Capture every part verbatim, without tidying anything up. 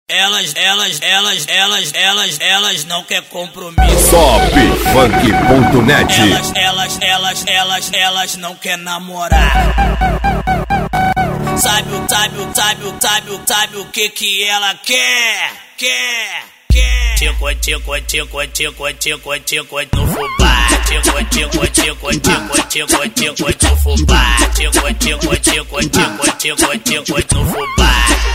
Elas, elas, elas, elas, elas, elas não quer compromisso. Top Funk ponto net. Elas, elas, elas, elas, elas não quer namorar. Sabe o, sabe o, sabe o, sabe o, sabe o que que ela quer? Quer, quer. Tico, tico, tico, tico, tico, tico no fubá. Tico, tico, tico, tico, tico, tico no fubá. Tico, tico, tico, tico, tico, tico no fubá.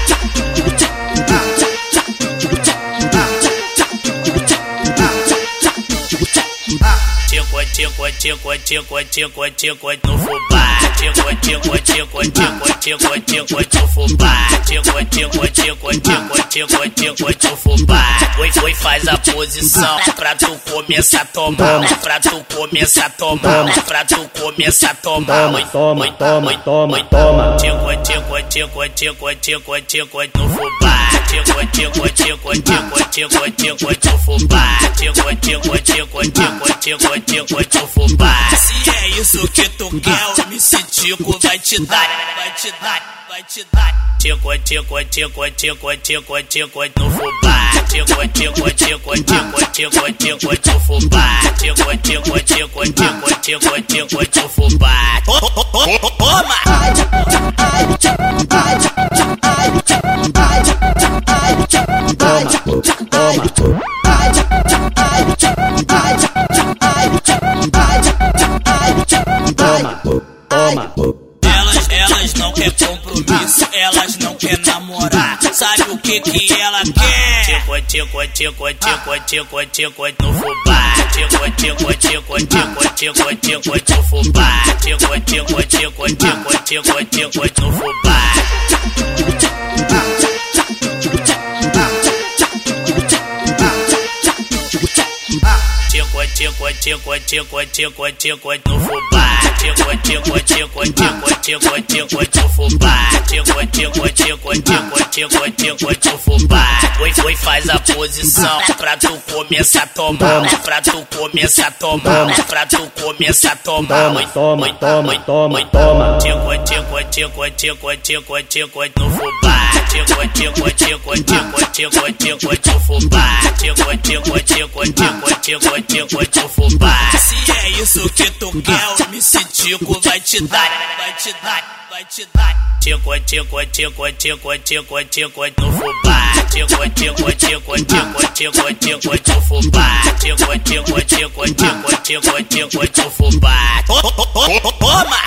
Tico, tico, tico, tico, tico, tico no fubá. Tico, tico, tico, tico, tico, tico no fubá. Tico, tico, tico, tico, tico, tico no fubá. Oi, foi, faz a posição pra tu começar a tomar. Pra tu começar a tomar. Pra tu começar a tomar. Oi, Toma, toma, toma, oi, toma. Tico, tico, tico, tico, tico, tico no fubá. Tico, tico, tico, tico, tico, tico no fubá. Tico, tico, tico, tico, tico, tico no fubá. Se é isso que tu quer, o M C Tico vai te dar, vai te dar, vai te dar. Tico, tico, tico, tico, tico, tico no fubá. Tico, tico, tico, tico, tico, tico no fubá. Tico, tico, tico, tico, tico, tico no fubá. Toma! Toma, toma. Elas, elas não quer compromisso, elas não quer namorar. Sabe o que que ela quer? Tico, tico, tico, tico, tico, tico no fubá. Tico, tico, tico, tico, tico, tico no fubá. Tico, tico, tico, tico, tico, tico no fubá. Tico, tico, tico, tico, tico, tico no fubá. Tico, tico, tico, tico, tico, tico no fubá. Tico, tico, tico, tico, tico, tico no fubá. Oi, foi, faz a posição pra tu começar a tomar. Pra tu começar a tomar. Pra tu começar a tomar. Oi, Toma, oi, toma, oi, toma, oi. toma. Tico, tico, tico, tico, tico, tico no fubá. Tico, tico, tico, tico, tico, tico no fubá. Tico, tico, tico, tico, tico, tico no fubá. Se é isso que tu quer, o M C Tico vai te dar, vai te dar, vai te dar. Tico, tico, tico, tico, tico, tico no fubá. Tico, tico, tico, tico, tico, tico no fubá. Tico, tico, tico, tico, tico, tico no fubá. Toma!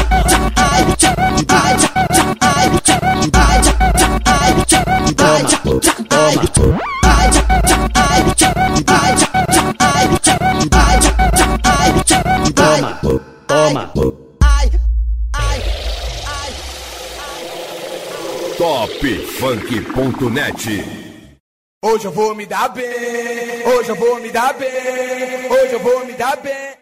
Toma, toma. Top Funk ponto net. Hoje eu vou me dar bem, hoje eu vou me dar bem, hoje eu vou me dar bem.